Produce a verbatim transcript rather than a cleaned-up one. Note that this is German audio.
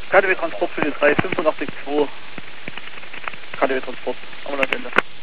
K D W Transport für die drei fünfundachtzig zwei. K D W Transport, Ambulanzende.